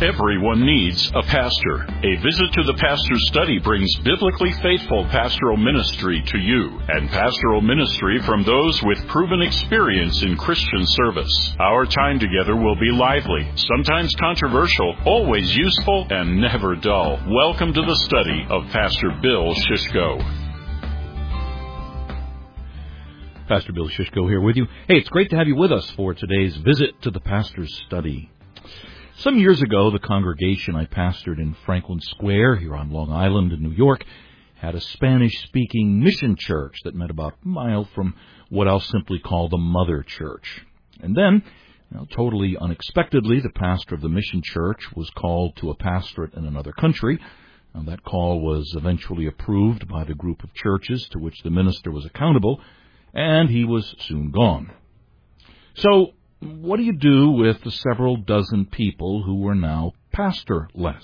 Everyone needs a pastor. A visit to the Pastor's Study brings biblically faithful pastoral ministry to you, and pastoral ministry from those with proven experience in Christian service. Our time together will be lively, sometimes controversial, always useful, and never dull. Welcome to the study of Pastor Bill Shishko. Pastor Bill Shishko here with you. Hey, it's great to have you with us for today's visit to the Pastor's Study. Some years ago, the congregation I pastored in Franklin Square here on Long Island in New York had a Spanish-speaking mission church that met about a mile from what I'll simply call the mother church. And then, totally unexpectedly, the pastor of the mission church was called to a pastorate in another country. That call was eventually approved by the group of churches to which the minister was accountable, and he was soon gone. So, what do you do with the several dozen people who were now pastorless?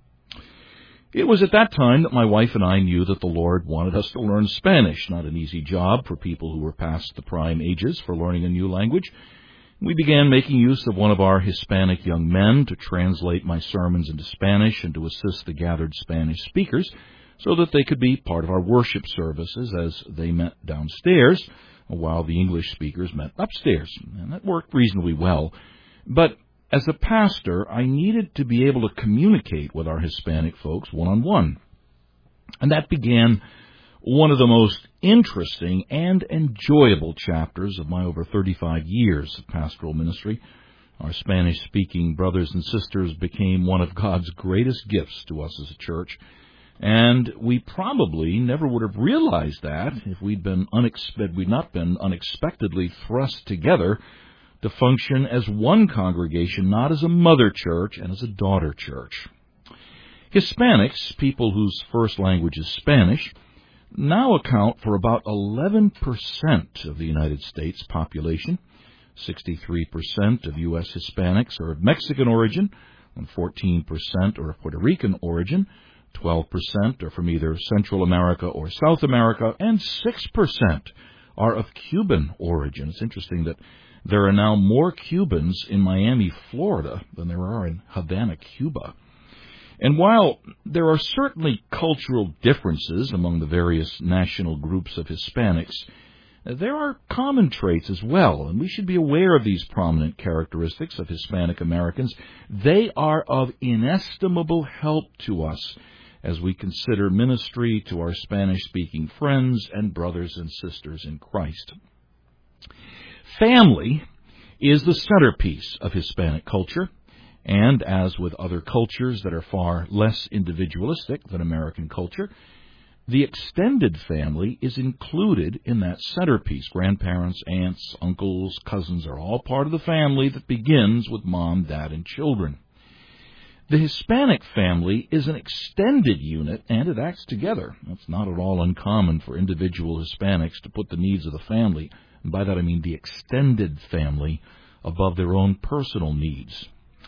It was at that time that my wife and I knew that the Lord wanted us to learn Spanish, not an easy job for people who were past the prime ages for learning a new language. We began making use of one of our Hispanic young men to translate my sermons into Spanish and to assist the gathered Spanish speakers so that they could be part of our worship services as they met downstairs, while the English speakers met upstairs, and that worked reasonably well. But as a pastor, I needed to be able to communicate with our Hispanic folks one-on-one. And that began one of the most interesting and enjoyable chapters of my over 35 years of pastoral ministry. Our Spanish-speaking brothers and sisters became one of God's greatest gifts to us as a church. And we probably never would have realized that if we'd not been unexpectedly thrust together to function as one congregation, not as a mother church and as a daughter church. Hispanics, people whose first language is Spanish, now account for about 11% of the United States population. 63% of U.S. Hispanics are of Mexican origin, and 14% are of Puerto Rican origin. 12% are from either Central America or South America, and 6% are of Cuban origin. It's interesting that there are now more Cubans in Miami, Florida, than there are in Havana, Cuba. And while there are certainly cultural differences among the various national groups of Hispanics, there are common traits as well, and we should be aware of these prominent characteristics of Hispanic Americans. They are of inestimable help to us as we consider ministry to our Spanish-speaking friends and brothers and sisters in Christ. Family is the centerpiece of Hispanic culture, and as with other cultures that are far less individualistic than American culture, the extended family is included in that centerpiece. Grandparents, aunts, uncles, cousins are all part of the family that begins with mom, dad, and children. The Hispanic family is an extended unit, and it acts together. It's not at all uncommon for individual Hispanics to put the needs of the family, and by that I mean the extended family, above their own personal needs.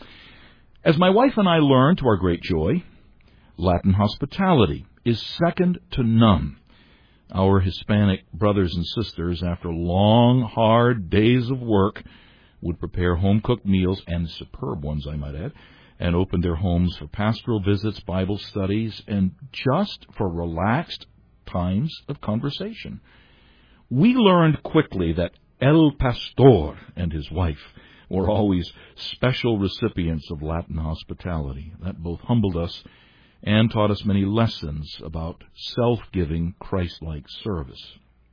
As my wife and I learned to our great joy, Latin hospitality is second to none. Our Hispanic brothers and sisters, after long, hard days of work, would prepare home-cooked meals, and superb ones, I might add, and open their homes for pastoral visits, Bible studies, and just for relaxed times of conversation. We learned quickly that El Pastor and his wife were always special recipients of Latin hospitality. That both humbled us and taught us many lessons about self-giving, Christ-like service.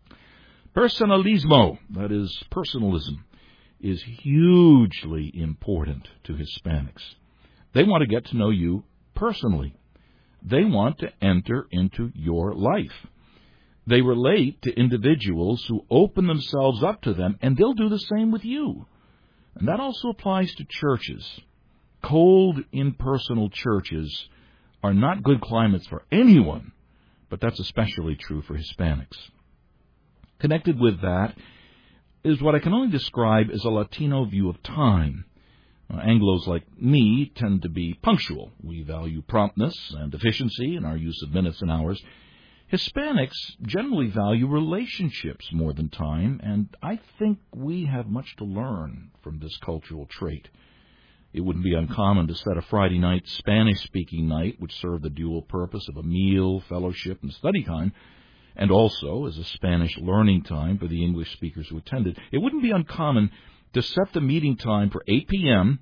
Personalismo, that is, personalism, is hugely important to Hispanics. They want to get to know you personally. They want to enter into your life. They relate to individuals who open themselves up to them, and they'll do the same with you. And that also applies to churches. Cold, impersonal churches are not good climates for anyone, but that's especially true for Hispanics. Connected with that is what I can only describe as a Latino view of time. Anglos like me tend to be punctual. We value promptness and efficiency in our use of minutes and hours. Hispanics generally value relationships more than time, and I think we have much to learn from this cultural trait. It wouldn't be uncommon to set a Friday night Spanish-speaking night, which served the dual purpose of a meal, fellowship, and study time, and also as a Spanish learning time for the English speakers who attended. It wouldn't be uncommon to set the meeting time for 8 p.m.,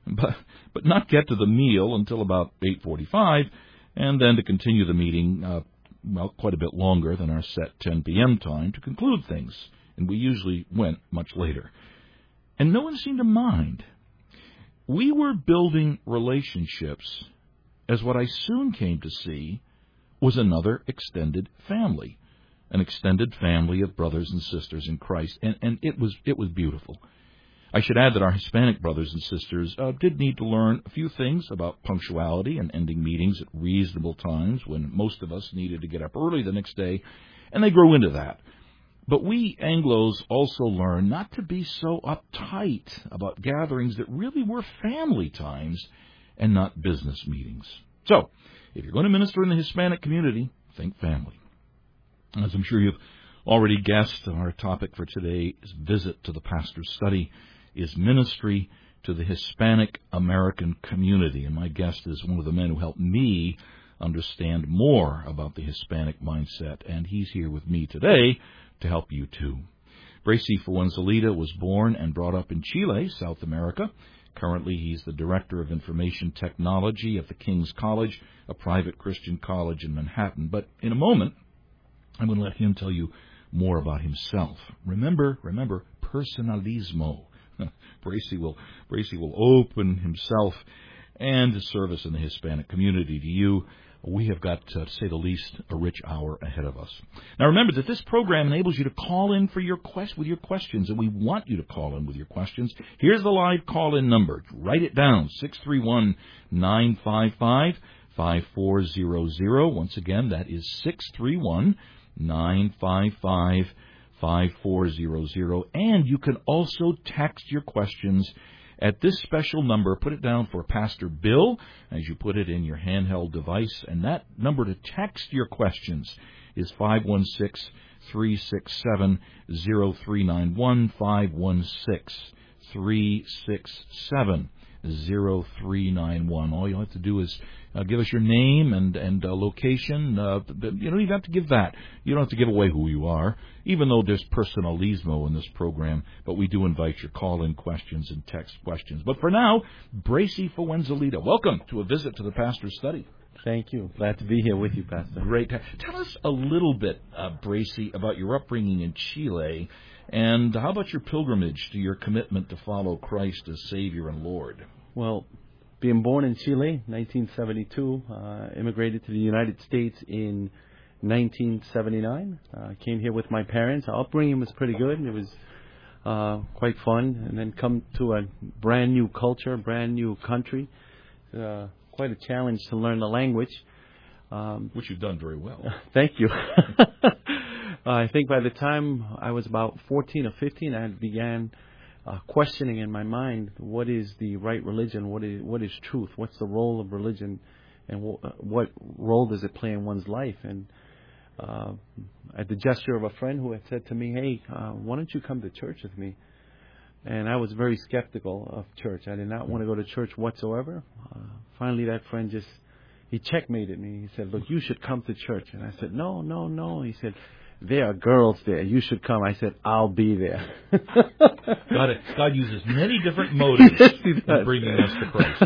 but not get to the meal until about 8:45, and then to continue the meeting, quite a bit longer than our set 10 p.m. time to conclude things, and we usually went much later. And no one seemed to mind. We were building relationships as what I soon came to see was another extended family, an extended family of brothers and sisters in Christ, and it was beautiful. I should add that our Hispanic brothers and sisters did need to learn a few things about punctuality and ending meetings at reasonable times when most of us needed to get up early the next day, and they grew into that. But we Anglos also learned not to be so uptight about gatherings that really were family times and not business meetings. So, if you're going to minister in the Hispanic community, think family. As I'm sure you've already guessed, our topic for today is Visit to the Pastor's Study, is ministry to the Hispanic American community. And my guest is one of the men who helped me understand more about the Hispanic mindset, and he's here with me today to help you too. Bracy Fuenzalida was born and brought up in Chile, South America. Currently, he's the Director of Information Technology at the King's College, a private Christian college in Manhattan. But in a moment, I'm going to let him tell you more about himself. Remember, personalismo. Bracy will open himself and his service in the Hispanic community to you. We have got, to say the least, a rich hour ahead of us. Now remember that this program enables you to call in with your questions, and we want you to call in with your questions. Here's the live call-in number. Write it down, 631-955-5400. Once again, that is 631-955-5400. And you can also text your questions at this special number. Put it down for Pastor Bill as you put it in your handheld device. And that number to text your questions is 516-367-0391, 516-367-0391. All you have to do is give us your name and location. You don't even have to give that. You don't have to give away who you are, even though there's personalismo in this program. But we do invite your call-in questions and text questions. But for now, Bracy Fuenzalida, welcome to a visit to the Pastor's Study. Thank you. Glad to be here with you, Pastor. Great. Tell us a little bit, Bracy, about your upbringing in Chile, and how about your pilgrimage to your commitment to follow Christ as Savior and Lord? Well, being born in Chile, 1972, immigrated to the United States in 1979. Came here with my parents. Our upbringing was pretty good. It was quite fun. And then come to a brand new culture, brand new country. Quite a challenge to learn the language. Which you've done very well. Thank you. I think by the time I was about 14 or 15, I began questioning in my mind, what is the right religion? What is truth? What's the role of religion? And what role does it play in one's life? And at the gesture of a friend who had said to me, hey, why don't you come to church with me? And I was very skeptical of church. I did not want to go to church whatsoever. Finally, that friend he checkmated me. He said, look, you should come to church. And I said, no. He said, there are girls there. You should come. I said, I'll be there. Got it. God uses many different motives in bringing us to Christ.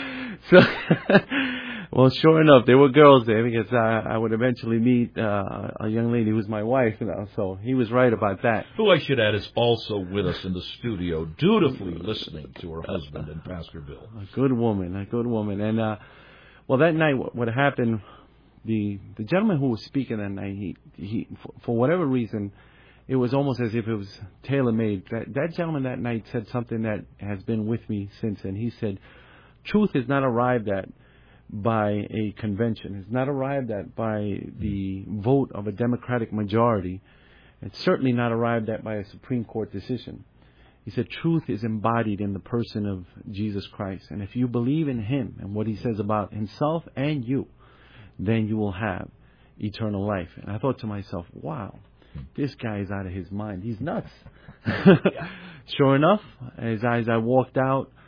Well, sure enough, there were girls there because I would eventually meet a young lady who's my wife now. So he was right about that. Who I should add is also with us in the studio, dutifully listening to her husband and Pastor Bill. A good woman. And well, that night, what happened? The gentleman who was speaking that night, he for whatever reason, it was almost as if it was tailor-made. That gentleman that night said something that has been with me since, and he said, truth is not arrived at by a convention. It's not arrived at by the vote of a Democratic majority. It's certainly not arrived at by a Supreme Court decision. He said, truth is embodied in the person of Jesus Christ. And if you believe in Him and what He says about Himself and you, then you will have eternal life. And I thought to myself, wow, this guy is out of his mind. He's nuts. Sure enough, as I walked out,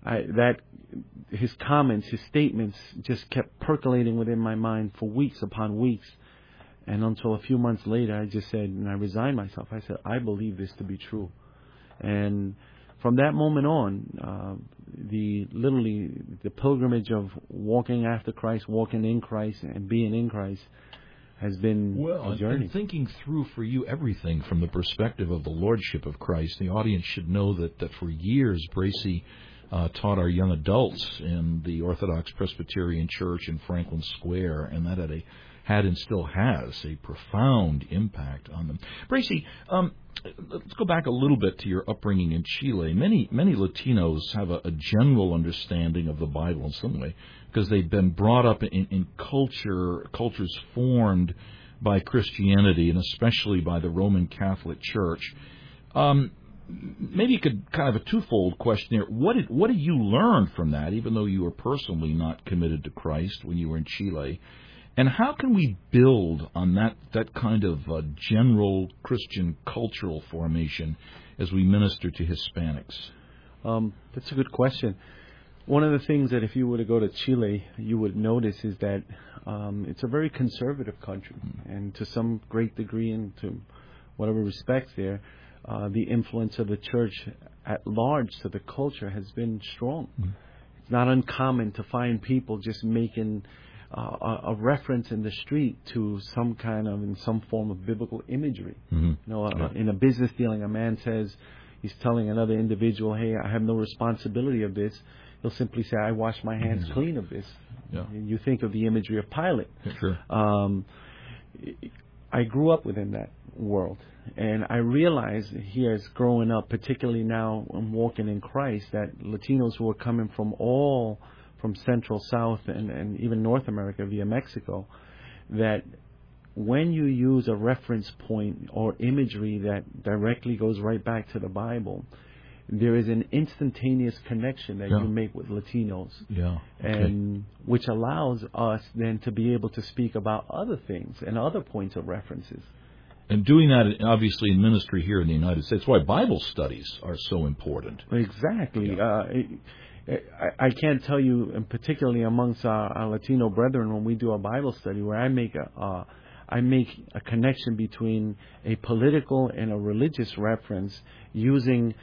his comments, his statements just kept percolating within my mind for weeks upon weeks. And until a few months later, I just said, and I resigned myself. I said, I believe this to be true. And from that moment on, the pilgrimage of walking after Christ, walking in Christ, and being in Christ has been a journey. And thinking through for you everything from the perspective of the Lordship of Christ, the audience should know that for years, Bracy taught our young adults in the Orthodox Presbyterian Church in Franklin Square, and that had and still has a profound impact on them. Bracy, let's go back a little bit to your upbringing in Chile. Many Latinos have a general understanding of the Bible in some way because they've been brought up in cultures formed by Christianity and especially by the Roman Catholic Church. Maybe you could kind of a twofold question here. What did you learn from that, even though you were personally not committed to Christ when you were in Chile? And how can we build on that kind of general Christian cultural formation as we minister to Hispanics? That's a good question. One of the things that if you were to go to Chile, you would notice is that it's a very conservative country. And to some great degree and to whatever respects there, the influence of the church at large to the culture has been strong. It's not uncommon to find people just making a reference in the street to some form of biblical imagery. You know, in a business dealing, a man says, he's telling another individual, hey, I have no responsibility of this. He'll simply say, I wash my hands clean of this. And you think of the imagery of Pilate. Sure. I grew up within that world. And I realized here as growing up, particularly now I'm walking in Christ, that Latinos who are coming from Central, South, and even North America via Mexico, that when you use a reference point or imagery that directly goes right back to the Bible, there is an instantaneous connection that you make with Latinos, and which allows us then to be able to speak about other things and other points of references. And doing that, obviously, in ministry here in the United States, why Bible studies are so important. Exactly. I can't tell you, and particularly amongst our Latino brethren, when we do a Bible study, where I make a connection between a political and a religious reference using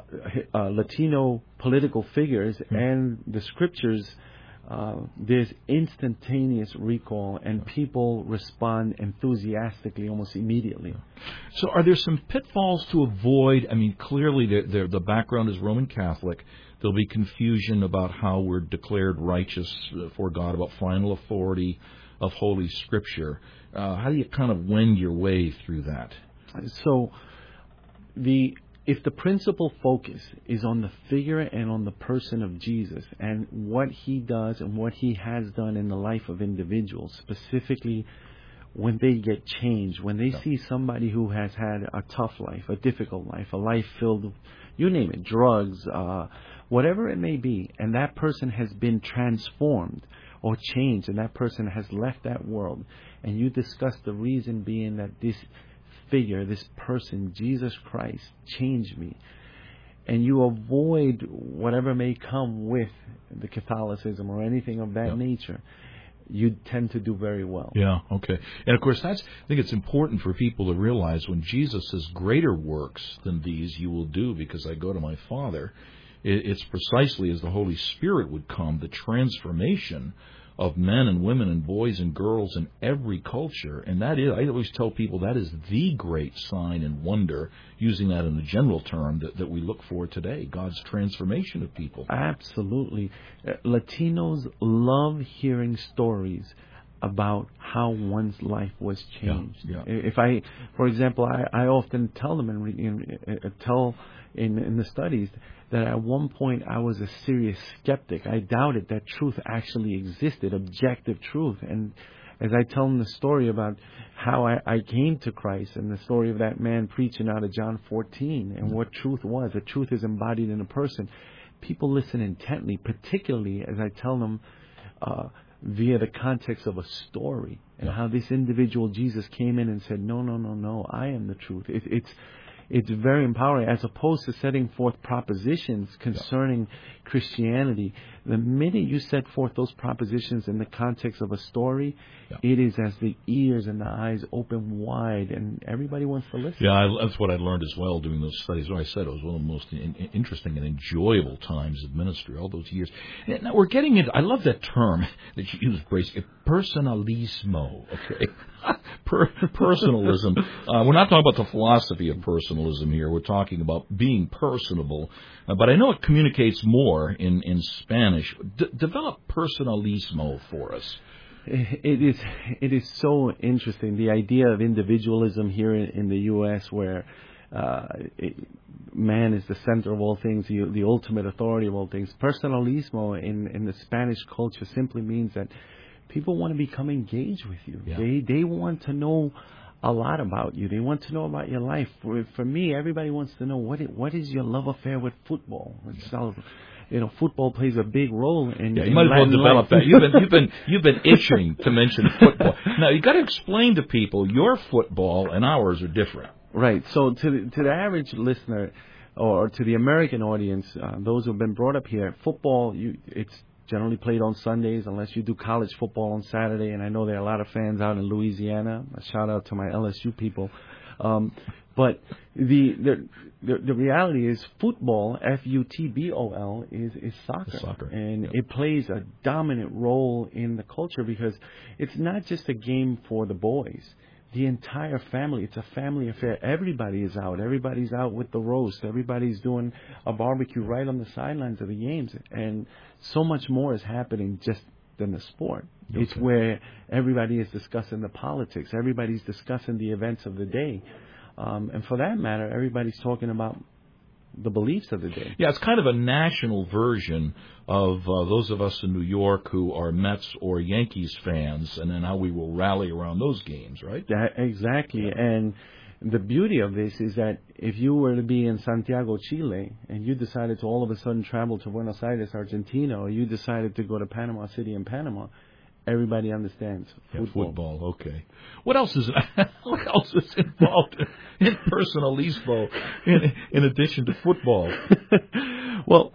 Latino political figures and the scriptures. There's instantaneous recall, and people respond enthusiastically almost immediately. So are there some pitfalls to avoid? I mean, clearly the background is Roman Catholic. There'll be confusion about how we're declared righteous for God, about final authority of Holy Scripture. How do you kind of wend your way through that? So if the principal focus is on the figure and on the person of Jesus and what he does and what he has done in the life of individuals, specifically when they get changed, when they see somebody who has had a tough life, a difficult life, a life filled with, you name it, drugs, whatever it may be, and that person has been transformed or changed, and that person has left that world, and you discuss the reason being that this figure, this person, Jesus Christ, changed me, and you avoid whatever may come with the Catholicism or anything of that nature, you tend to do very well. Yeah, okay. And of course, I think it's important for people to realize when Jesus says, greater works than these you will do because I go to my Father, it's precisely as the Holy Spirit would come, the transformation of men and women and boys and girls in every culture. And that is, I always tell people, that is the great sign and wonder, using that in a general term, that we look for today, God's transformation of people. Absolutely. Latinos love hearing stories about how one's life was changed. If for example, I often tell them in the studies that at one point I was a serious skeptic. I doubted that truth actually existed, objective truth. And as I tell them the story about how I came to Christ and the story of that man preaching out of John 14 and what truth was, the truth is embodied in a person, people listen intently, particularly as I tell them via the context of a story and how this individual Jesus came in and said, no, I am the truth. it's very empowering, as opposed to setting forth propositions concerning Christianity. The minute you set forth those propositions in the context of a story, it is as the ears and the eyes open wide, and everybody wants to listen. Yeah, that's what I learned as well doing those studies. Like I said, it was one of the most interesting and enjoyable times of ministry, all those years. Now we're getting into, I love that term that you use, Bracy, personalismo, okay? Personalism. We're not talking about the philosophy of personalism here. We're talking about being personable. But I know it communicates more in Spanish. Develop personalismo for us. It is so interesting, the idea of individualism here in the U.S., where man is the center of all things, the ultimate authority of all things. Personalismo in the Spanish culture simply means that people want to become engaged with you. Yeah. They want to know a lot about you. They want to know about your life. For me, everybody wants to know what is your love affair with football. So, football plays a big role in. Yeah, you might as well develop that. You've been itching to mention football. Now you got to explain to people your football and ours are different. Right. So to the average listener, or to the American audience, those who have been brought up here, football it's generally played on Sundays, unless you do college football on Saturday. And I know there are a lot of fans out in Louisiana. A shout out to my LSU people. But the reality is football, F-U-T-B-O-L, is soccer. And it plays a dominant role in the culture because it's not just a game for the boys. The entire family, it's a family affair. Everybody is out. Everybody's out with the roast. Everybody's doing a barbecue right on the sidelines of the games. And so much more is happening just than the sport. Okay. It's where everybody is discussing the politics. Everybody's discussing the events of the day. And for that matter, everybody's talking about the beliefs of the day. Yeah, it's kind of a national version of those of us in New York who are Mets or Yankees fans, and then how we will rally around those games, right? Exactly. Yeah. And the beauty of this is that if you were to be in Santiago, Chile, and you decided to all of a sudden travel to Buenos Aires, Argentina, or you decided to go to Panama City in Panama, everybody understands football. Football, okay. What else is involved in personalismo in addition to football? Well,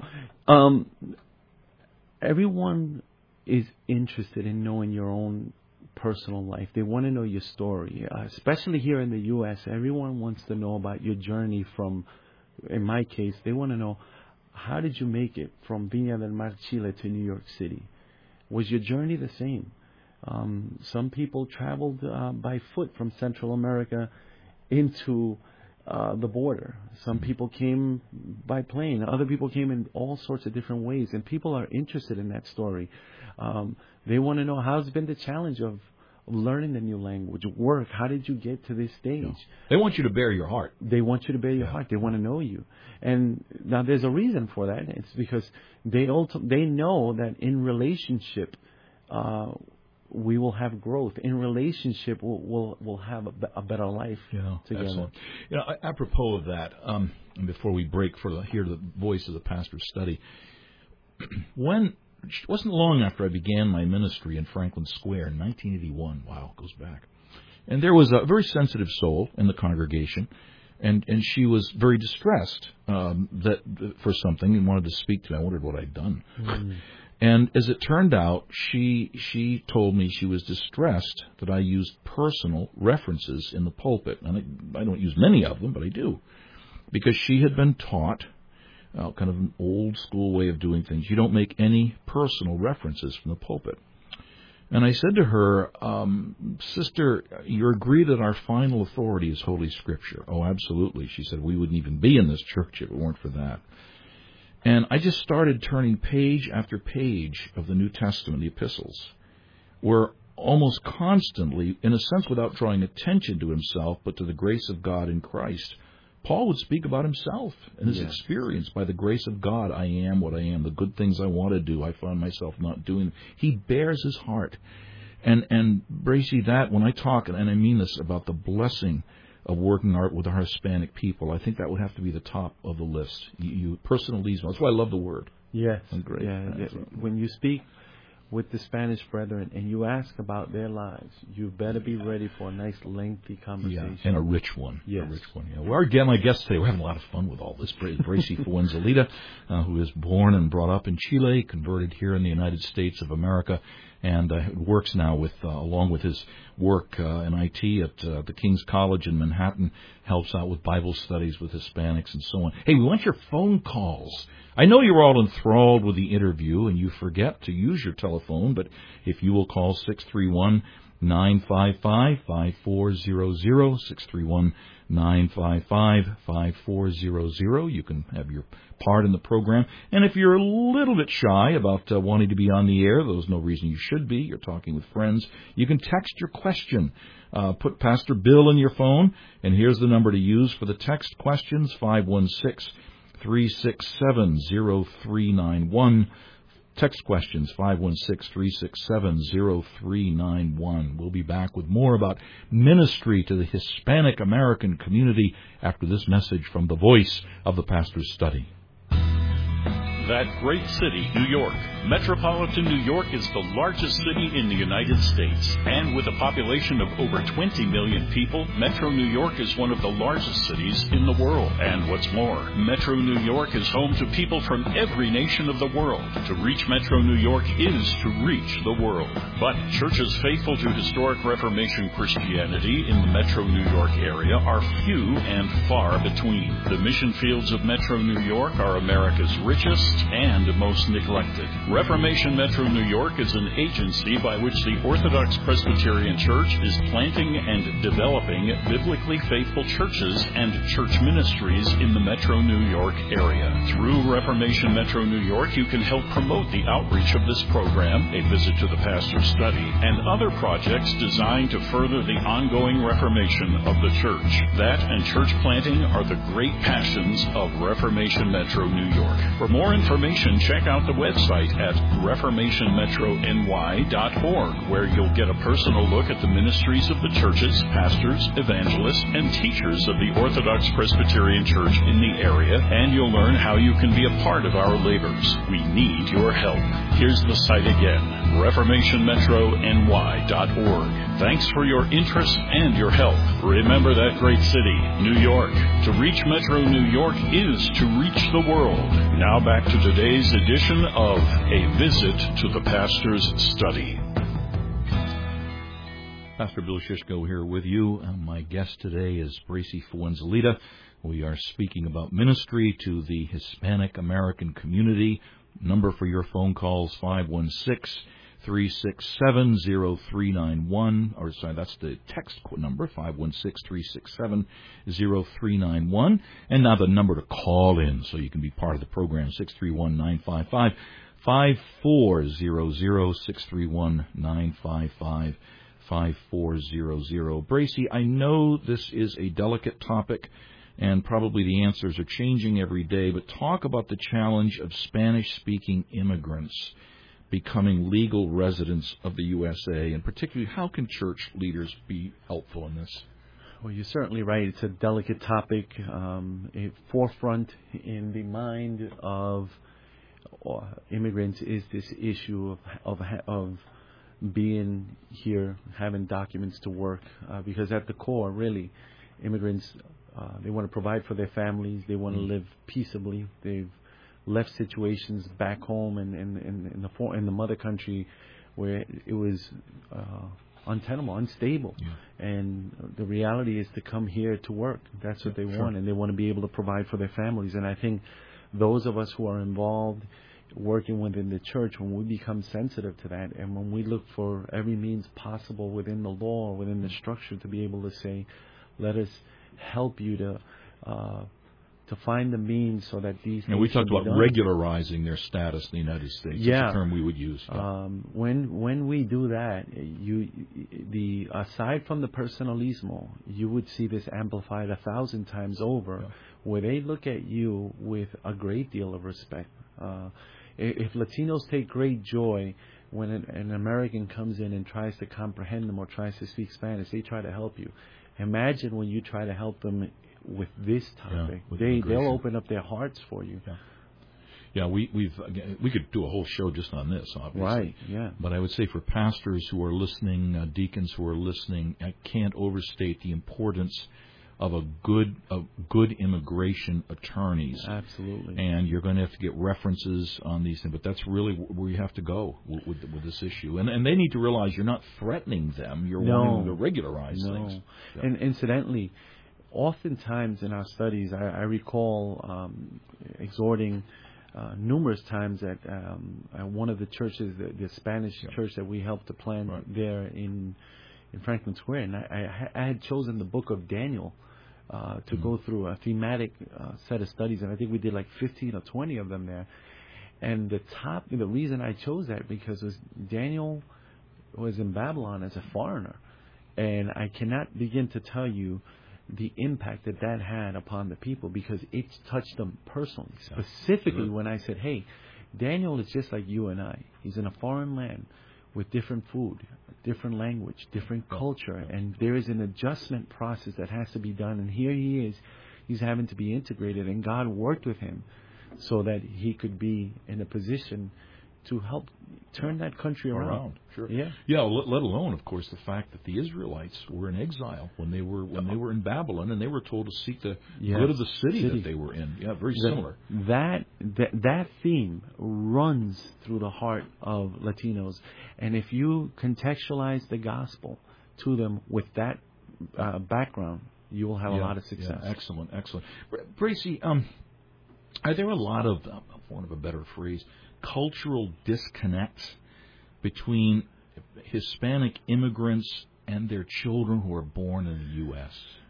everyone is interested in knowing your own personal life. They want to know your story, especially here in the U.S. Everyone wants to know about your journey from, in my case, they want to know, how did you make it from Viña del Mar, Chile to New York City? Was your journey the same? Some people traveled by foot from Central America into the border. Some people came by plane. Other people came in all sorts of different ways. And people are interested in that story. They want to know, how's been the challenge of learning the new language, work. How did you get to this stage? No. They want you to bare your heart. They want you to bare your heart. They want to know you. And now there's a reason for that. It's because they know that in relationship, we will have growth. In relationship, we'll have a better life together. Excellent. Apropos of that, and before we break hear the voice of the pastor's study, it wasn't long after I began my ministry in Franklin Square in 1981. Wow, it goes back. And there was a very sensitive soul in the congregation, and she was very distressed for something and wanted to speak to me. I wondered what I'd done. Mm. And as it turned out, she told me she was distressed that I used personal references in the pulpit. And I don't use many of them, but I do. Because she had been taught kind of an old school way of doing things. You don't make any personal references from the pulpit. And I said to her, Sister, you agree that our final authority is Holy Scripture? Oh, absolutely. She said, we wouldn't even be in this church if it weren't for that. And I just started turning page after page of the New Testament, the epistles, where almost constantly, in a sense without drawing attention to himself, but to the grace of God in Christ, Paul would speak about himself and his experience. By the grace of God, I am what I am. The good things I want to do, I find myself not doing. He bears his heart. And Bracy, that, when I talk, and I mean this, about the blessing of working with our Hispanic people, I think that would have to be the top of the list. Personalismo. That's why I love the word. Yes. Great. Yeah. When you speak with the Spanish brethren and you ask about their lives, you better be ready for a nice lengthy conversation. Yeah, and a rich one. Yes. A rich one, yeah. Well, again, my guest today, we're having a lot of fun with all this. Bracy Fuenzalida, who is born and brought up in Chile, converted here in the United States of America, and works now with, along with his work in IT at the King's College in Manhattan, helps out with Bible studies with Hispanics and so on. Hey, we want your phone calls. I know you're all enthralled with the interview and you forget to use your telephone, but if you will call 631-955-5400, 631-955-5400, you can have your part in the program. And if you're a little bit shy about wanting to be on the air, there's no reason you should be. You're talking with friends. You can text your question. Put Pastor Bill in your phone, and here's the number to use for the text questions, 516-367-0391. Text questions, 516-367-0391. We'll be back with more about ministry to the Hispanic American community after this message from the voice of the Pastor's Study. That great city, New York. Metropolitan New York is the largest city in the United States. And with a population of over 20 million people, Metro New York is one of the largest cities in the world. And what's more, Metro New York is home to people from every nation of the world. To reach Metro New York is to reach the world. But churches faithful to historic Reformation Christianity in the Metro New York area are few and far between. The mission fields of Metro New York are America's richest and most neglected. Reformation Metro New York is an agency by which the Orthodox Presbyterian Church is planting and developing biblically faithful churches and church ministries in the Metro New York area. Through Reformation Metro New York, you can help promote the outreach of this program, a visit to the Pastor's Study, and other projects designed to further the ongoing reformation of the church. That and church planting are the great passions of Reformation Metro New York. For more information, check out the website at reformationmetrony.org, where you'll get a personal look at the ministries of the churches, pastors, evangelists, and teachers of the Orthodox Presbyterian Church in the area, and you'll learn how you can be a part of our labors. We need your help. Here's the site again, reformationmetrony.org. Thanks for your interest and your help. Remember that great city, New York. To reach Metro New York is to reach the world. Now back to today's edition of A Visit to the Pastor's Study. Pastor Bill Shishko here with you. My guest today is Bracy Fuenzalida. We are speaking about ministry to the Hispanic American community. Number for your phone calls, 516-367-0391. Or sorry, that's the text number, 516-367-0391. And now the number to call in so you can be part of the program, 631-955-5400, 631-955-5400. Bracy, I know this is a delicate topic, and probably the answers are changing every day, but talk about the challenge of Spanish-speaking immigrants becoming legal residents of the USA, and particularly how can church leaders be helpful in this? Well, you're certainly right. It's a delicate topic, a forefront in the mind of immigrants is this issue of being here, having documents to work, because at the core, really, immigrants, they want to provide for their families. They want to live peaceably. They've left situations back home in the mother country where it was untenable, unstable. Yeah. And the reality is to come here to work. That's what they want, and they want to be able to provide for their families. And I think those of us who are involved working within the church, when we become sensitive to that, and when we look for every means possible within the law, within the structure, to be able to say, let us help you to find the means so that these things we talked about done. Regularizing their status in the United States. Yeah. That's a term we would use. Yeah. When we do that, aside from the personalismo, you would see this amplified 1,000 times over, where they look at you with a great deal of respect. If Latinos take great joy when an American comes in and tries to comprehend them or tries to speak Spanish, they try to help you. Imagine when you try to help them with this topic. They'll open up their hearts for you. Yeah, we could do a whole show just on this, obviously. Right, yeah. But I would say for pastors who are listening, deacons who are listening, I can't overstate the importance of good immigration attorneys. Absolutely. And you're going to have to get references on these things, but that's really where you have to go with this issue. And they need to realize you're not threatening them; you're wanting them to regularize things. Yeah. And incidentally, oftentimes in our studies, I recall exhorting numerous times at one of the churches, the Spanish church that we helped to plant there in Franklin Square, and I had chosen the book of Daniel to go through a thematic set of studies, and I think we did like 15 or 20 of them there. And the reason I chose that because Daniel was in Babylon as a foreigner, and I cannot begin to tell you the impact that had upon the people, because it touched them personally. Specifically when I said, hey, Daniel is just like you and I. He's in a foreign land with different food, different language, different culture, and there is an adjustment process that has to be done. And here he is, he's having to be integrated, and God worked with him so that he could be in a position to help turn that country around. Sure. Yeah. Yeah. Let alone, of course, the fact that the Israelites were in exile when they were in Babylon, and they were told to seek the good of the city that they were in. Yeah, very similar. That theme runs through the heart of Latinos, and if you contextualize the gospel to them with that background, you will have a lot of success. Yeah, excellent. Bracy, are there a lot of, for want of a better phrase, cultural disconnects between Hispanic immigrants and their children who are born in the U.S.?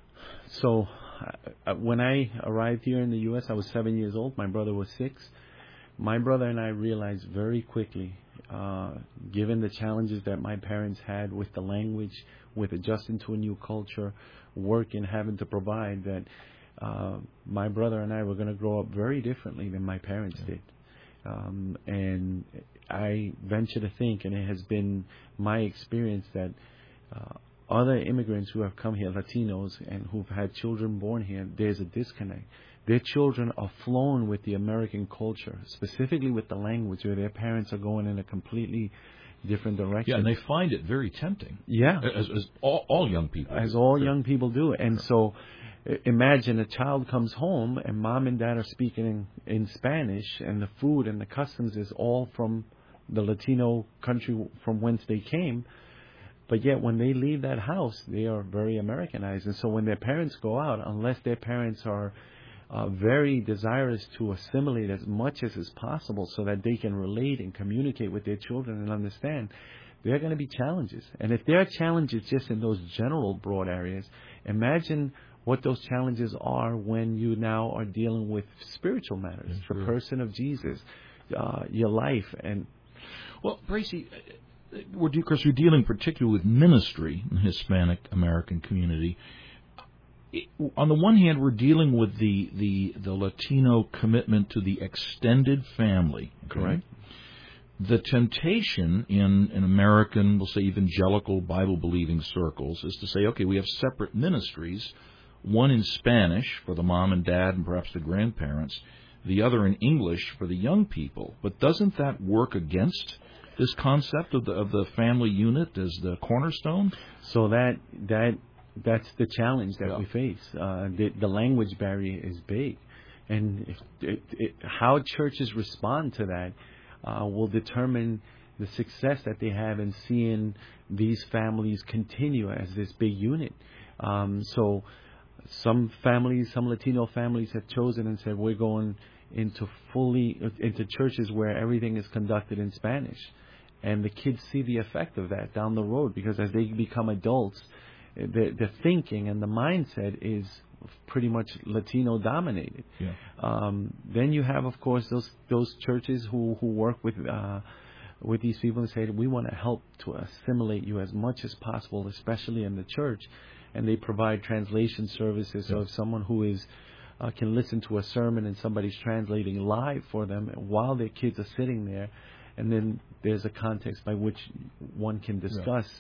So when I arrived here in the U.S., I was 7 years old. My brother was 6. My brother and I realized very quickly, given the challenges that my parents had with the language, with adjusting to a new culture, work and having to provide, that my brother and I were going to grow up very differently than my parents did. And I venture to think, and it has been my experience, that other immigrants who have come here, Latinos, and who've had children born here, there's a disconnect. Their children are flown with the American culture, specifically with the language, where their parents are going in a completely different direction. Yeah, and they find it very tempting. Yeah. As all young people do. As all young people do. And so imagine a child comes home and mom and dad are speaking in Spanish, and the food and the customs is all from the Latino country from whence they came. But yet when they leave that house, they are very Americanized. And so when their parents go out, unless their parents are very desirous to assimilate as much as is possible so that they can relate and communicate with their children and understand, there are going to be challenges. And if there are challenges just in those general broad areas, imagine what those challenges are when you now are dealing with spiritual matters, the person of Jesus, your life. And well, Bracy, we're dealing particularly with ministry in the Hispanic American community. On the one hand, we're dealing with the Latino commitment to the extended family. Correct. The temptation in American, we'll say evangelical, Bible-believing circles is to say, okay, we have separate ministries, one in Spanish for the mom and dad and perhaps the grandparents, the other in English for the young people. But doesn't that work against this concept of the family unit as the cornerstone? So that's the challenge that we face. The language barrier is big, and how churches respond to that will determine the success that they have in seeing these families continue as this big unit. So some Latino families have chosen and said, we're going into churches where everything is conducted in Spanish. And the kids see the effect of that down the road, because as they become adults, the thinking and the mindset is pretty much Latino dominated. Yeah. Then you have, of course, those churches who work with these people and say, we want to help to assimilate you as much as possible, especially in the church. And they provide translation services. So if someone who is can listen to a sermon and somebody's translating live for them while their kids are sitting there, and then there's a context by which one can discuss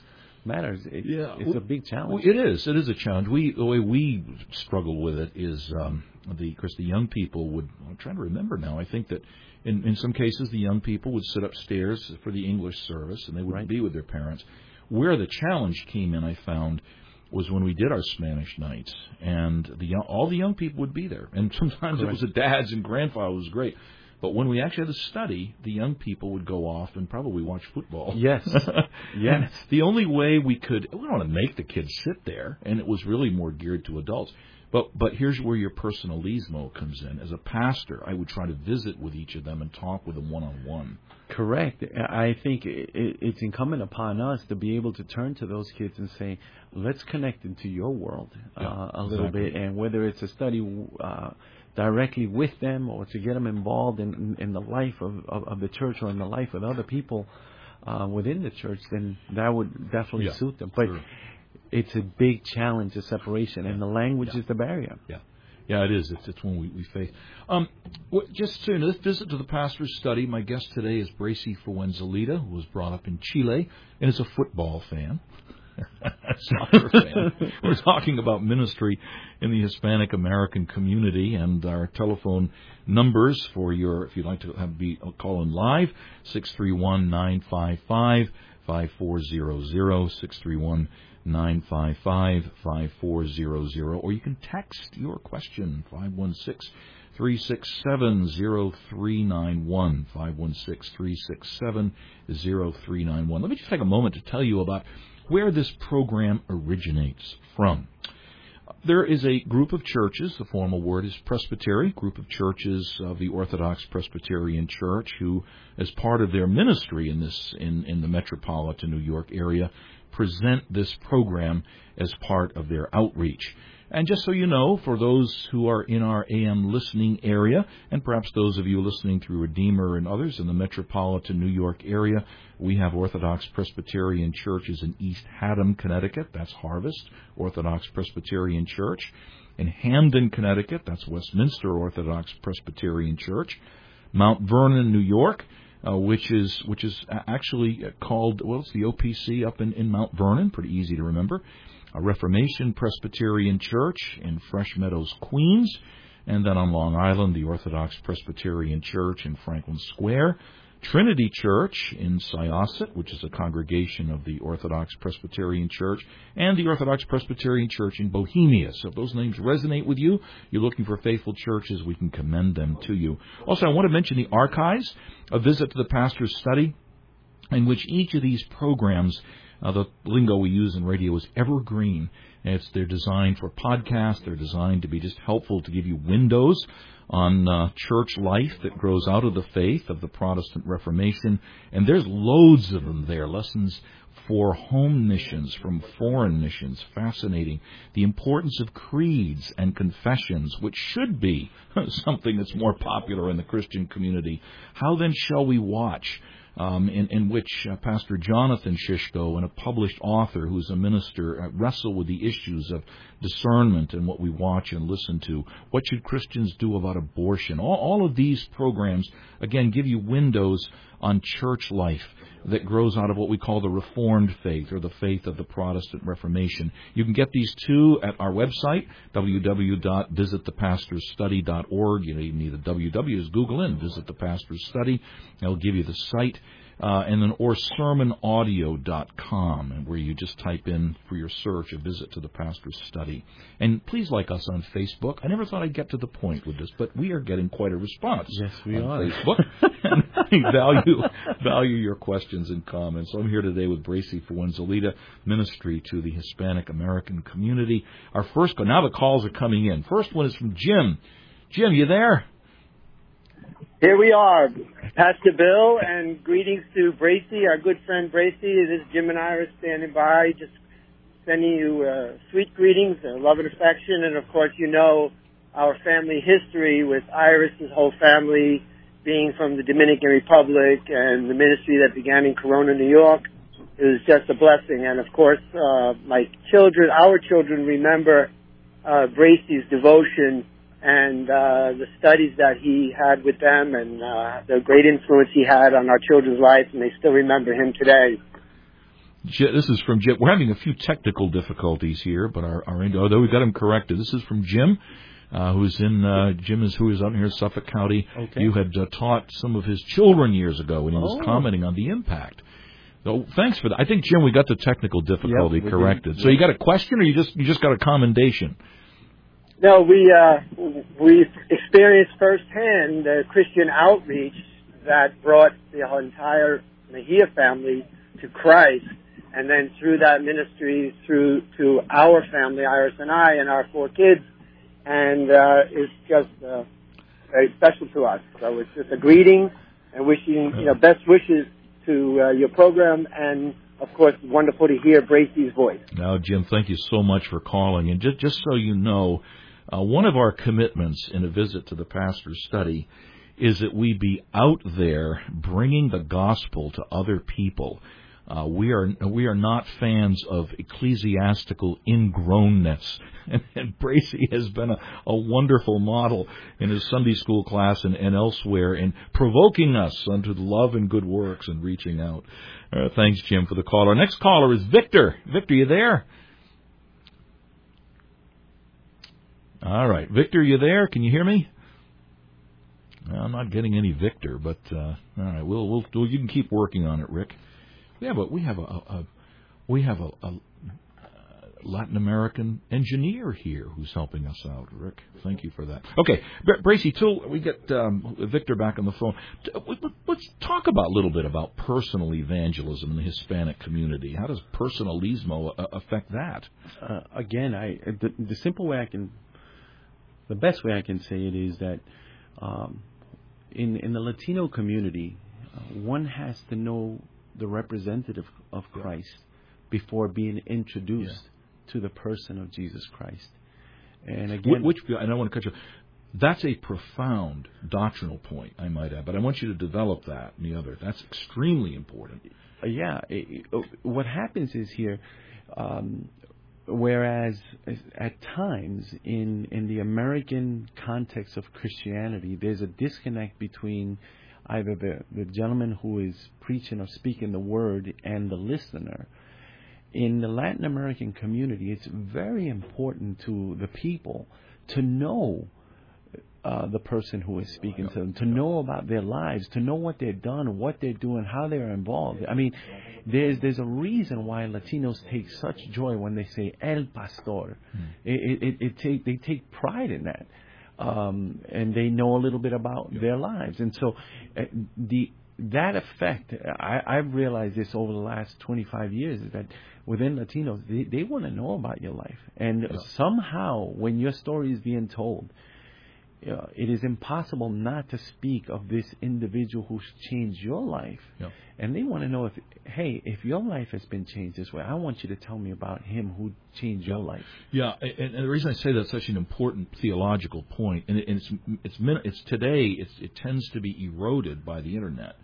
matters. It's a big challenge. It is. It is a challenge. The way we struggle with it is, the young people would. I'm trying to remember now. I think that in some cases the young people would sit upstairs for the English service and they wouldn't be with their parents. Where the challenge came in, I found, was when we did our Spanish nights, and all the young people would be there, and sometimes it was the dads and grandfathers. It was great. But when we actually had to study, the young people would go off and probably watch football. Yes. Yes. The only way we don't want to make the kids sit there, and it was really more geared to adults. But here's where your personalismo comes in. As a pastor, I would try to visit with each of them and talk with them one-on-one. Correct. I think it's incumbent upon us to be able to turn to those kids and say, let's connect into your world a little bit. And whether it's a study directly with them or to get them involved in the life of the church or in the life of other people within the church, then that would definitely suit them. But it's a big challenge, the separation, and the language is the barrier. Yeah, it is. It's one we face. Just so you know, this visit to the pastor's study, my guest today is Bracy Fuenzalida, who was brought up in Chile and is a football fan. Soccer fan. We're talking about ministry in the Hispanic American community, and our telephone numbers for if you'd like to be call in live, 631-955-5400, 631-955-5400, or you can text your question, 516-367-0391, 516-367-0391. Let me just take a moment to tell you about where this program originates from. There is a group of churches, the formal word is presbytery, group of churches of the Orthodox Presbyterian Church who, as part of their ministry in the metropolitan New York area, present this program as part of their outreach. And just so you know, for those who are in our AM listening area, and perhaps those of you listening through Redeemer and others in the metropolitan New York area, we have Orthodox Presbyterian churches in East Haddam, Connecticut. That's Harvest Orthodox Presbyterian Church. In Hamden, Connecticut, that's Westminster Orthodox Presbyterian Church. Mount Vernon, New York, which is actually called, it's the OPC up in Mount Vernon, pretty easy to remember. A Reformation Presbyterian Church in Fresh Meadows, Queens, and then on Long Island, the Orthodox Presbyterian Church in Franklin Square, Trinity Church in Syosset, which is a congregation of the Orthodox Presbyterian Church, and the Orthodox Presbyterian Church in Bohemia. So if those names resonate with you, you're looking for faithful churches, we can commend them to you. Also, I want to mention the archives, a visit to the pastor's study, in which each of these programs, the lingo we use in radio is evergreen. They're designed for podcasts. They're designed to be just helpful to give you windows on church life that grows out of the faith of the Protestant Reformation. And there's loads of them there. Lessons for home missions, from foreign missions. Fascinating. The importance of creeds and confessions, which should be something that's more popular in the Christian community. How then shall we watch? In which Pastor Jonathan Shishko and a published author who's a minister wrestle with the issues of discernment and what we watch and listen to. What should Christians do about abortion? All of these programs, again, give you windows on church life that grows out of what we call the Reformed faith, or the faith of the Protestant Reformation. You can get these two at our website, www.visitthepastorsstudy.org. You need the www, just Google in Visit the Pastor's Study. It'll give you the site. And then or sermonaudio.com, and where you just type in for your search a visit to the pastor's study. And please like us on Facebook. I never thought I'd get to the point with this, but we are getting quite a response. Yes, we on are. Facebook. And I value your questions and comments. So I'm here today with Bracy Fuenzalida, ministry to the Hispanic American community. Our first call, now the calls are coming in. First one is from Jim. Jim, you there? Here we are, Pastor Bill, and greetings to Bracy, our good friend Bracy. This is Jim and Iris standing by, just sending you sweet greetings, love and affection, and of course you know our family history with Iris's whole family being from the Dominican Republic and the ministry that began in Corona, New York. It was just a blessing, and of course our children remember Bracy's devotion and the studies that he had with them, and the great influence he had on our children's lives, and they still remember him today. This is from Jim. We're having a few technical difficulties here, but although we got him corrected, this is from Jim, who is out here in Suffolk County. Okay. You had taught some of his children years ago, and he was commenting on the impact. So thanks for that. I think, Jim, we got the technical difficulty corrected. So you got a question, or you just got a commendation? No, we experienced firsthand the Christian outreach that brought the entire Mejia family to Christ, and then through that ministry, through to our family, Iris and I, and our 4 kids, and it's just very special to us. So it's just a greeting and wishing best wishes to your program, and of course, wonderful to hear Bracey's voice. Now, Jim, thank you so much for calling, and just so you know, one of our commitments in a visit to the pastor's study is that we be out there bringing the gospel to other people. We are not fans of ecclesiastical ingrownness, and Bracey has been a wonderful model in his Sunday school class and elsewhere in provoking us unto love and good works and reaching out. Thanks, Jim, for the call. Our next caller is Victor. Victor, you there? All right, Victor, you there? Can you hear me? I'm not getting any Victor, but all right, we'll you can keep working on it, Rick. We have a Latin American engineer here who's helping us out, Rick. Thank you for that. Okay, Bracey, till we get Victor back on the phone, let's talk a little bit about personal evangelism in the Hispanic community. How does personalismo affect that? Again, the best way I can say it is that in the Latino community, one has to know the representative of Christ before being introduced to the person of Jesus Christ. And again, and I want to cut you. That's a profound doctrinal point, I might add, but I want you to develop that and the other. That's extremely important. What happens is here, whereas at times in the American context of Christianity, there's a disconnect between either the gentleman who is preaching or speaking the word and the listener. In the Latin American community, it's very important to the people to know the person who is speaking to them, to know about their lives, to know what they've done, what they're doing, how they're involved. I mean, there's a reason why Latinos take such joy when they say El Pastor. They take pride in that. And they know a little bit about their lives. And so that effect, I've realized this over the last 25 years, is that within Latinos, they want to know about your life. And somehow, when your story is being told, it is impossible not to speak of this individual who's changed your life. Yeah. And they want to know if your life has been changed this way, I want you to tell me about him who changed your life. Yeah, and the reason I say that's such an important theological point, and it's today it tends to be eroded by the internet.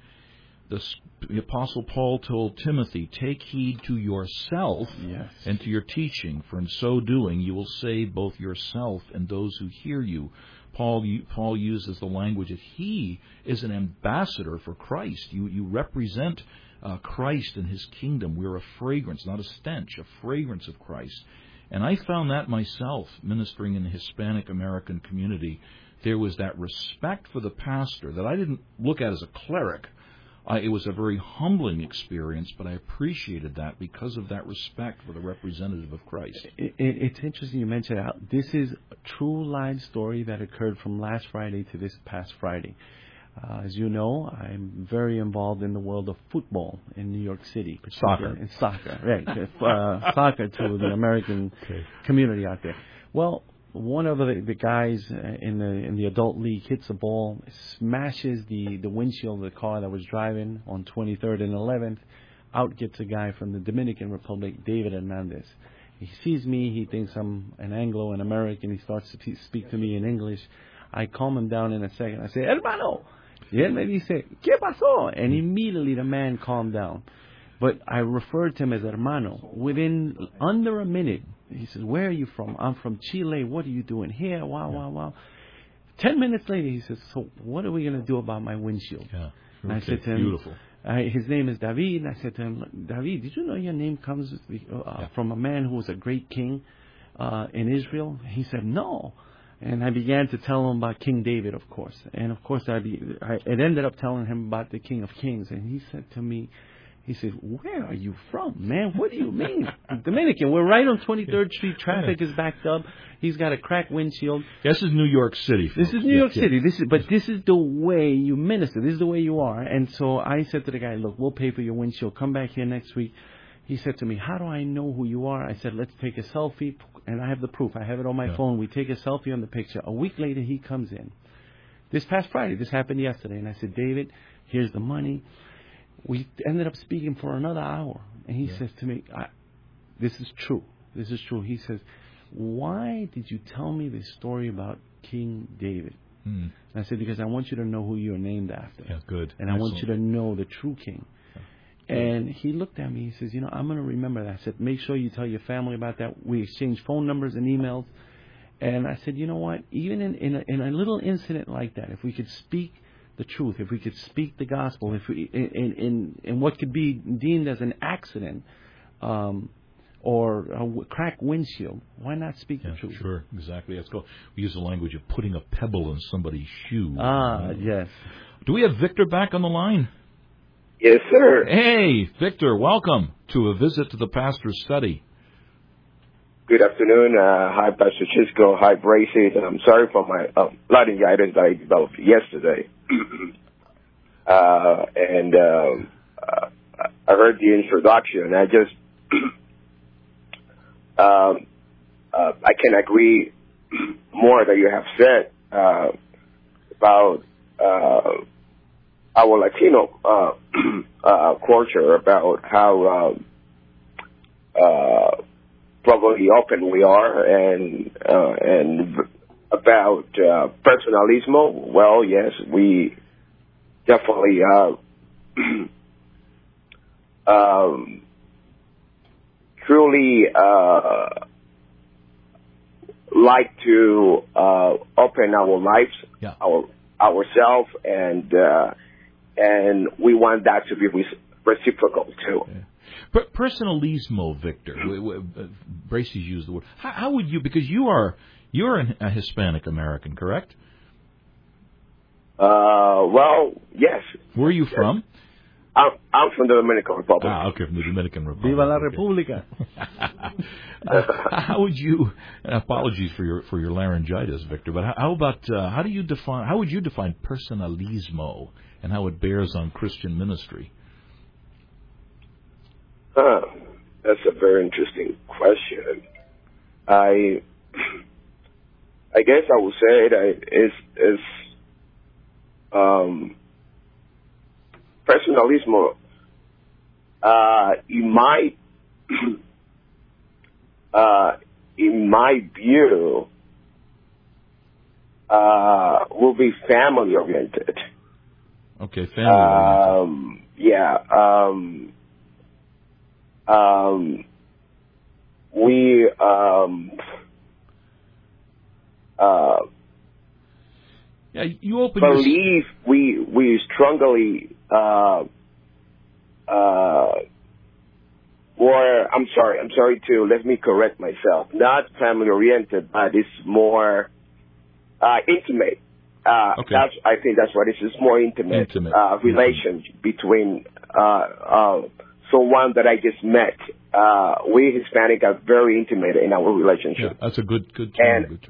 The Apostle Paul told Timothy, take heed to yourself and to your teaching, for in so doing you will save both yourself and those who hear you. Paul uses the language that he is an ambassador for Christ. You represent Christ and his kingdom. We're a fragrance, not a stench, a fragrance of Christ. And I found that myself ministering in the Hispanic American community. There was that respect for the pastor that I didn't look at as a cleric. It was a very humbling experience, but I appreciated that because of that respect for the representative of Christ. It's interesting you mentioned that. This is a true live story that occurred from last Friday to this past Friday. As you know, I'm very involved in the world of football in New York City. Soccer. In soccer, right. Soccer to the American community out there. Well, one of the guys in the adult league hits the ball, smashes the windshield of the car that was driving on 23rd and 11th. Out gets a guy from the Dominican Republic, David Hernandez. He sees me. He thinks I'm an Anglo, an American. He starts to speak to me in English. I calm him down in a second. I say, hermano. Yeah, maybe he said, ¿Qué pasó? And immediately the man calmed down. But I referred to him as hermano. Within under a minute, he says, where are you from? I'm from Chile. What are you doing here? Wow. 10 minutes later, he says, so what are we going to do about my windshield? Yeah. And I said to him, beautiful. His name is David. And I said to him, David, did you know your name comes from a man who was a great king in Israel? He said, no. And I began to tell him about King David, of course. And, of course, it ended up telling him about the King of Kings. And he said to me, he said, where are you from, man? What do you mean? Dominican. We're right on 23rd Street. Traffic is backed up. He's got a cracked windshield. This is New York City, folks. This is New York City. This is the way you minister. This is the way you are. And so I said to the guy, look, we'll pay for your windshield. Come back here next week. He said to me, how do I know who you are? I said, let's take a selfie. And I have the proof. I have it on my phone. We take a selfie on the picture. A week later, he comes in. This past Friday. This happened yesterday. And I said, David, here's the money. We ended up speaking for another hour. And he says to me, this is true. This is true. He says, why did you tell me this story about King David? And I said, because I want you to know who you're named after. Yeah, good. And I want you to know the true king. And he looked at me. He says, I'm going to remember that. I said, make sure you tell your family about that. We exchanged phone numbers and emails. And I said, you know what? Even in a little incident like that, if we could speak the truth, if we could speak the gospel, if we in what could be deemed as an accident or a cracked windshield, why not speak the truth? Sure, exactly. Let's go. We use the language of putting a pebble in somebody's shoe. Yes. Do we have Victor back on the line? Yes, sir. Hey, Victor, welcome to a visit to the Pastor's Study. Good afternoon. Hi, Pastor Chisco. Hi, Bracy. I'm sorry for my laryngitis that I developed yesterday. I heard the introduction. I just I can agree more that you have said about our Latino culture, about how probably open we are, and about personalismo. Well, yes, we definitely truly like to open our lives, ourselves, and we want that to be reciprocal too. Yeah. Personalismo, Victor. Bracy's used the word. How would you? Because you're a Hispanic American, correct? Well, yes. Where are you from? I'm from the Dominican Republic. Okay, from the Dominican Republic. Viva la República. How would you? Apologies for your laryngitis, Victor. But how about how would you define personalismo and how it bears on Christian ministry? That's a very interesting question. I guess I would say that is personalismo. In my view, will be family oriented. Okay, family oriented. We you open believe we strongly or I'm sorry to let me correct myself. Not family oriented, but it's more intimate. Okay. I think that's what it is. It's more intimate. Relation between someone that I just met. We Hispanic are very intimate in our relationship. Yeah, that's a good term.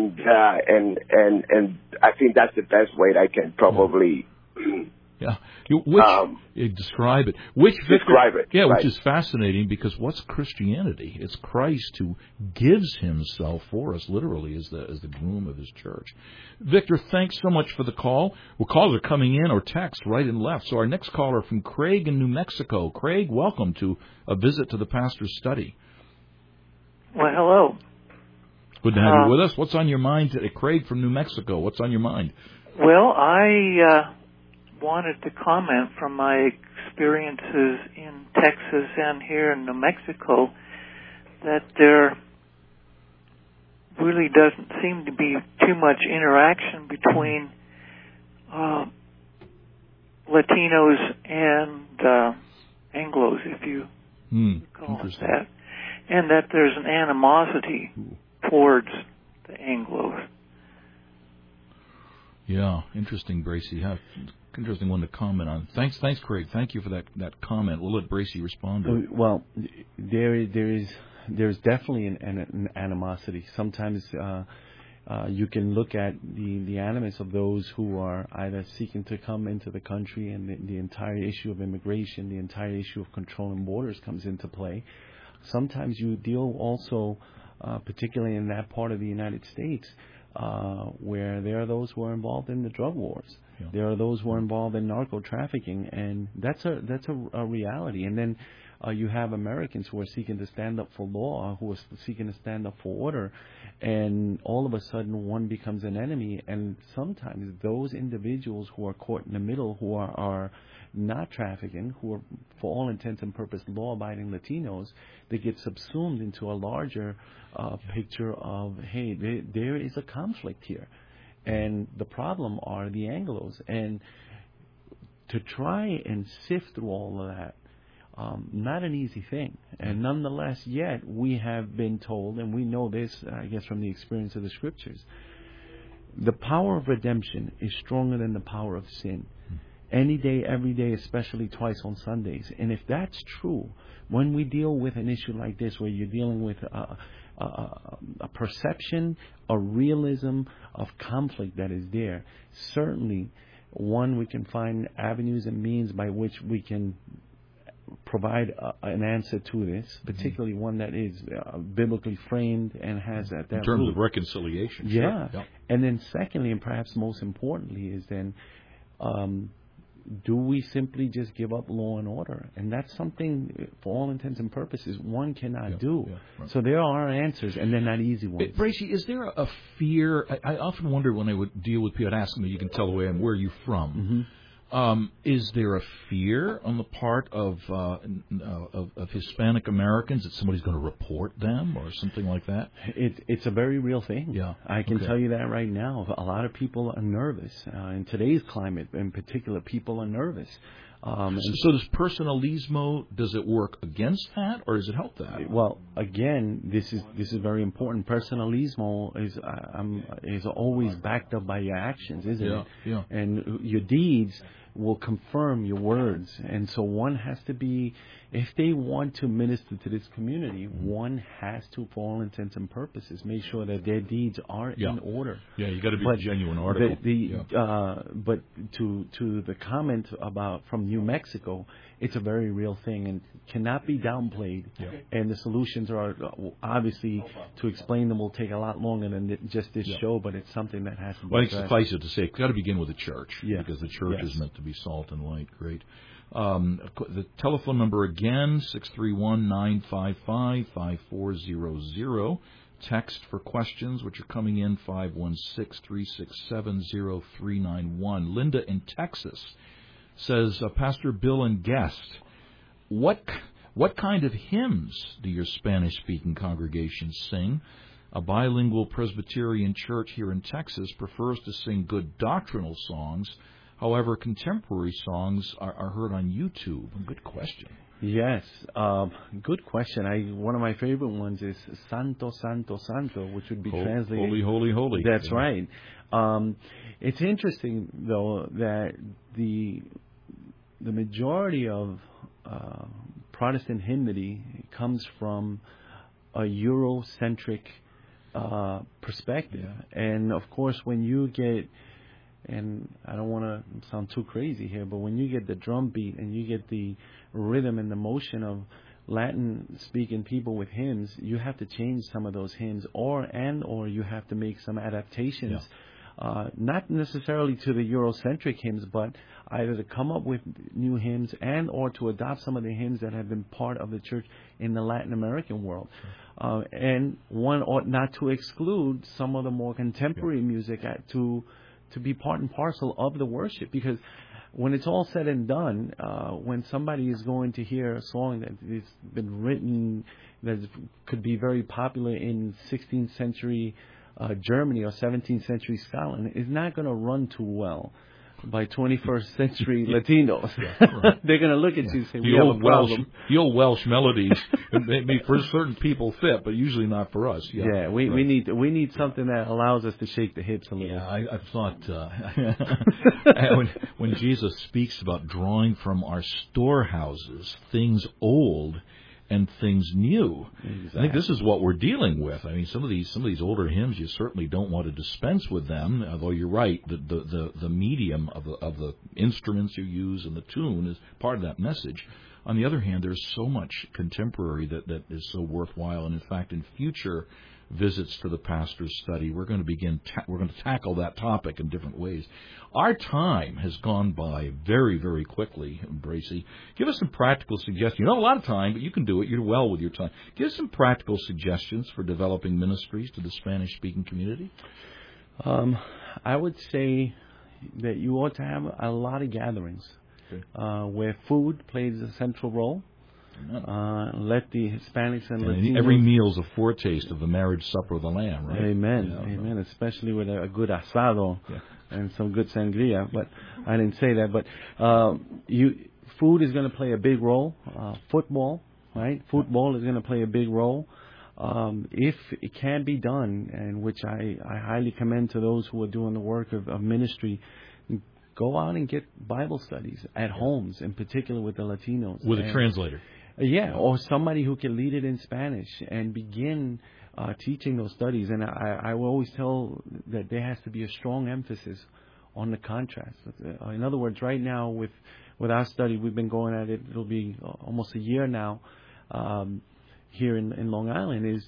And I think that's the best way that I can probably. Yeah. Describe it. Describe it. Yeah, right. Which is fascinating because what's Christianity? It's Christ who gives himself for us, literally, as the groom of his church. Victor, thanks so much for the call. Well, calls are coming in or text right and left. So our next caller from Craig in New Mexico. Craig, welcome to a visit to the Pastor's Study. Well, hello. Good to have you with us. What's on your mind today? Craig from New Mexico, what's on your mind? Well, I wanted to comment from my experiences in Texas and here in New Mexico that there really doesn't seem to be too much interaction between Latinos and Anglos, if you call it that, and that there's an animosity towards the Anglos. Yeah, interesting, Bracy. Interesting one to comment on. Thanks, Craig. Thank you for that comment. We'll let Bracy respond to it. Well, there's definitely an animosity. Sometimes you can look at the animus of those who are either seeking to come into the country, and the entire issue of immigration, the entire issue of controlling borders comes into play. Sometimes you deal also, particularly in that part of the United States, where there are those who are involved in the drug wars. Yeah. There are those who are involved in narco trafficking, and that's a reality. And then you have Americans who are seeking to stand up for law, who are seeking to stand up for order, and all of a sudden one becomes an enemy. And sometimes those individuals who are caught in the middle, who are not trafficking, who are, for all intents and purposes, law-abiding Latinos, they get subsumed into a larger picture of, hey, there is a conflict here. And the problem are the Anglos. And to try and sift through all of that, not an easy thing. And nonetheless, yet, we have been told, and we know this, I guess, from the experience of the Scriptures, the power of redemption is stronger than the power of sin. Any day, every day, especially twice on Sundays. And if that's true, when we deal with an issue like this, where you're dealing with a perception, a realism of conflict that is there, certainly, one, we can find avenues and means by which we can provide an answer to this, particularly one that is biblically framed and has that in terms of reconciliation. Yeah. Sure. Yep. And then secondly, and perhaps most importantly, is then do we simply just give up law and order? And that's something, for all intents and purposes, one cannot do. Yeah, right. So there are answers, and they're not easy ones. Bracy, is there a fear? I often wonder when I would deal with people, I'd ask them, you can tell the way I'm, where are you from? Mm-hmm. Is there a fear on the part of Hispanic Americans that somebody's going to report them or something like that? It's a very real thing. Yeah, I can tell you that right now. A lot of people are nervous. In today's climate, in particular, people are nervous. So does personalismo, does it work against that or does it help that? Well, again, this is very important. Personalismo is always backed up by your actions, isn't it? Yeah. And your deeds will confirm your words. And so one has to be, if they want to minister to this community, one has to, for all intents and purposes, make sure that their deeds are in order. Yeah, you got to be a genuine article. But to the comment about from New Mexico, it's a very real thing and cannot be downplayed. Yeah. And the solutions are obviously, to explain them will take a lot longer than just this show, but it's something that has to be Well, I think suffice it to say, it's got to begin with the church, because the church Yes. is meant to be salt and light. Great. The telephone number again, 631-955-5400. Text for questions, which are coming in, 516-367-0391. Linda in Texas says, Pastor Bill and guest, what kind of hymns do your Spanish-speaking congregations sing? A bilingual Presbyterian church here in Texas prefers to sing good doctrinal songs. However, contemporary songs are heard on YouTube. Good question. Yes, good question. One of my favorite ones is Santo, Santo, Santo, which would be translated... Holy, holy, holy. That's right. It's interesting, though, that the majority of Protestant hymnody comes from a Eurocentric perspective. Yeah. And, of course, when you get... And I don't want to sound too crazy here, but when you get the drum beat and you get the rhythm and the motion of Latin-speaking people with hymns, you have to change some of those hymns, or you have to make some adaptations, not necessarily to the Eurocentric hymns, but either to come up with new hymns and or to adopt some of the hymns that have been part of the church in the Latin American world. And one ought not to exclude some of the more contemporary music to be part and parcel of the worship, because when it's all said and done, when somebody is going to hear a song that has been written that could be very popular in 16th century Germany or 17th century Scotland, is not going to run too well by 21st century Latinos. Right. They're going to look at you and say, we have a problem. The old Welsh melodies, maybe for certain people fit, but usually not for us. Yeah, we need something that allows us to shake the hips a little. Yeah, I thought when Jesus speaks about drawing from our storehouses things old and things new. Exactly. I think this is what we're dealing with. I mean, some of these older hymns, you certainly don't want to dispense with them. Although you're right, the medium of the instruments you use and the tune is part of that message. On the other hand, there's so much contemporary that is so worthwhile. And in fact, in future visits to the pastor's study, we're going to tackle that topic in different ways. Our time has gone by very, very quickly, Bracy. Give us some practical suggestions. You don't have a lot of time, but you can do it. You're well with your time. Give us some practical suggestions for developing ministries to the Spanish-speaking community. I would say that you ought to have a lot of gatherings where food plays a central role. Let the Hispanics and Latinos... Every meal's a foretaste of the marriage supper of the Lamb, right? Amen. Yeah, amen. Especially with a good asado and some good sangria. But I didn't say that. But food is going to play a big role. Football, right? Football is going to play a big role. If it can be done, and which I highly commend to those who are doing the work of ministry, go out and get Bible studies at homes, in particular with the Latinos. With a translator. Yeah, or somebody who can lead it in Spanish and begin teaching those studies. And I will always tell that there has to be a strong emphasis on the contrast. In other words, right now with our study, we've been going at it, it'll be almost a year now here in Long Island, is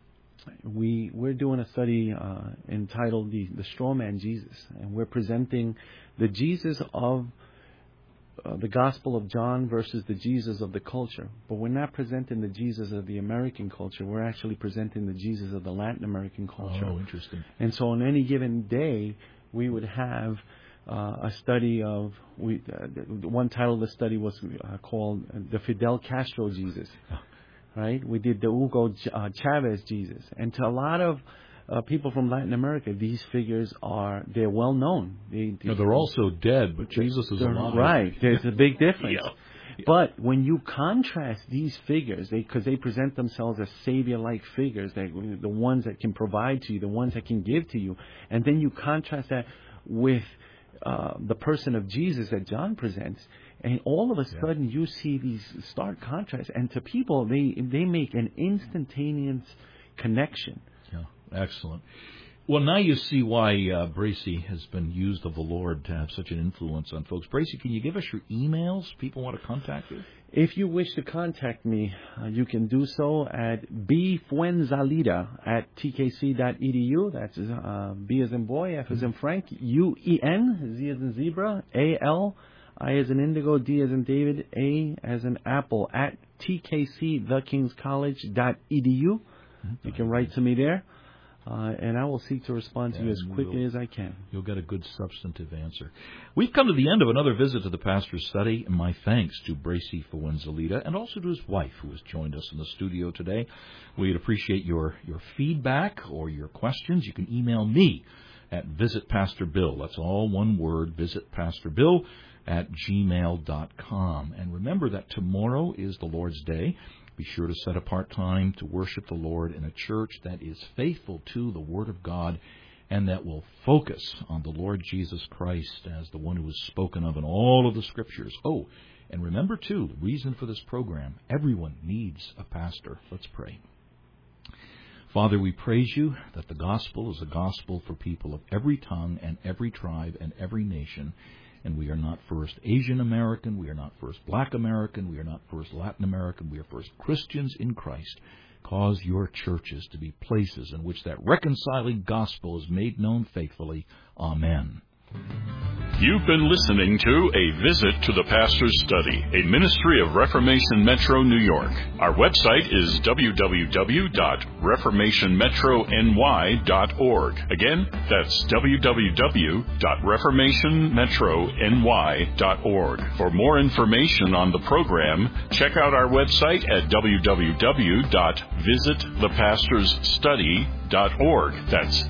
we're doing a study entitled the Straw Man Jesus. And we're presenting the Jesus of the Gospel of John versus the Jesus of the culture. But we're not presenting the Jesus of the American culture. We're actually presenting the Jesus of the Latin American culture. Oh, interesting. And so on any given day, we would have a study of... one title of the study was called The Fidel Castro Jesus. Right? We did the Hugo Chavez Jesus. And to a lot of people from Latin America, these figures they're well known. They're also dead, but Jesus is alive. Right. There's a big difference. Yeah. But when you contrast these figures, because they present themselves as savior-like figures, the ones that can provide to you, the ones that can give to you, and then you contrast that with the person of Jesus that John presents, and all of a sudden you see these stark contrasts. And to people, they make an instantaneous connection. Yeah, excellent. Well, now you see why Bracy has been used of the Lord to have such an influence on folks. Bracy, can you give us your emails? People want to contact you. If you wish to contact me, you can do so at bfuenzalida@tkc.edu. That's B as in boy, F as in Frank, U-E-N, Z as in zebra, A-L, I as in indigo, D as in David, A as in apple, at tkcthekingscollege.edu. You can write to me there. And I will seek to respond to you as quickly as I can. You'll get a good substantive answer. We've come to the end of another visit to the Pastor's Study. And my thanks to Bracy Fuenzalida and also to his wife, who has joined us in the studio today. We'd appreciate your feedback or your questions. You can email me at visitpastorbill. That's all one word, visitpastorbill@gmail.com. And remember that tomorrow is the Lord's Day. Be sure to set apart time to worship the Lord in a church that is faithful to the Word of God and that will focus on the Lord Jesus Christ as the one who is spoken of in all of the Scriptures. Oh, and remember, too, the reason for this program. Everyone needs a pastor. Let's pray. Father, we praise you that the gospel is a gospel for people of every tongue and every tribe and every nation. And we are not first Asian American, we are not first Black American, we are not first Latin American, we are first Christians in Christ. Cause your churches to be places in which that reconciling gospel is made known faithfully. Amen. You've been listening to A Visit to the Pastor's Study, a ministry of Reformation Metro, New York. Our website is www.reformationmetrony.org. Again, that's www.reformationmetrony.org. For more information on the program, check out our website at www.visitthepastorsstudy.org. www.visitthepastorsstudy.org. That's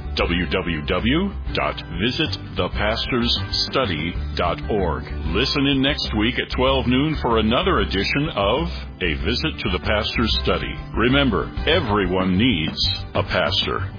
www.visitthepastorsstudy.org. Listen in next week at 12 noon for another edition of A Visit to the Pastor's Study. Remember, everyone needs a pastor.